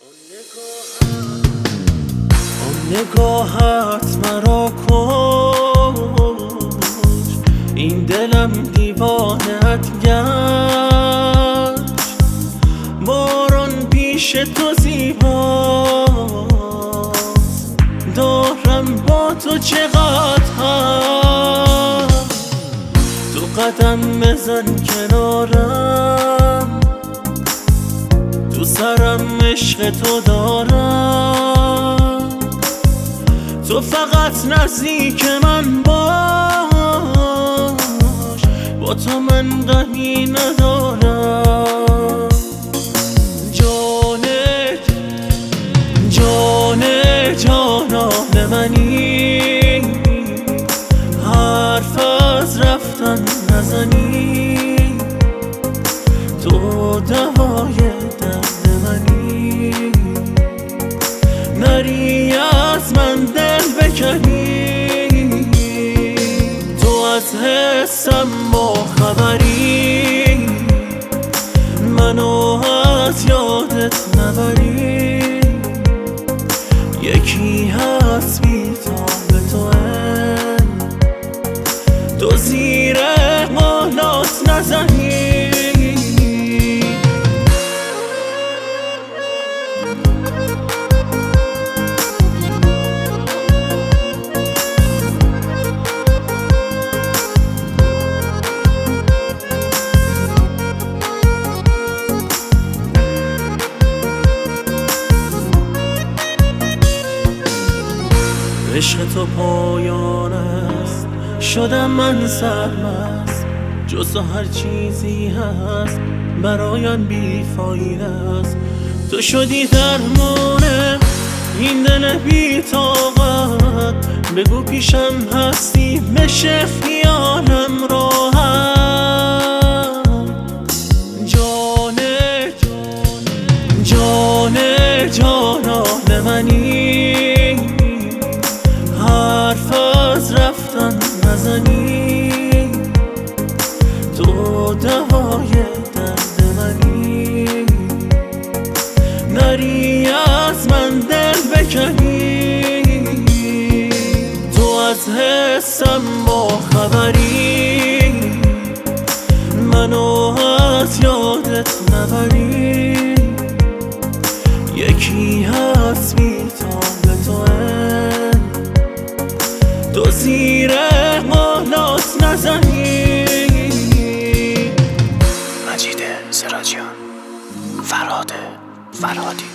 آن نگاهت مرا کشت، این دلم دیوانت گشت. باران پیش تو زیباست، دارم با تو چقدر هست. تو قدم بزن کنارم، تو سرم عشق تو دارم. تو فقط نزدیک من باش، با تو من غمی ندارم. جانان منی، حرف از رفتن نزنی. تو دوای درد منی، نری از من دل بکنی. تو از حسم با خبری، منو از یادت نبری. یکی هست بی تاب تو زیر قولات نزنی. عشق تو پایان است، شدم من سرمست. جز تو هر چیزی هست برایم بیفایده است. تو شدی درمان این دل بی طاقت، بگو پیشم هستی بشه خیالم راحت. جانان منی، حرف از رفتن نزنی. تو دوای درد منی، نری از من دل بکنی. تو از حسم با خبری، منو از یادت نبری. یکی هست بی تاب تو زیر قولات نزنی. مجید سراجیان، فرهاد فرهادی.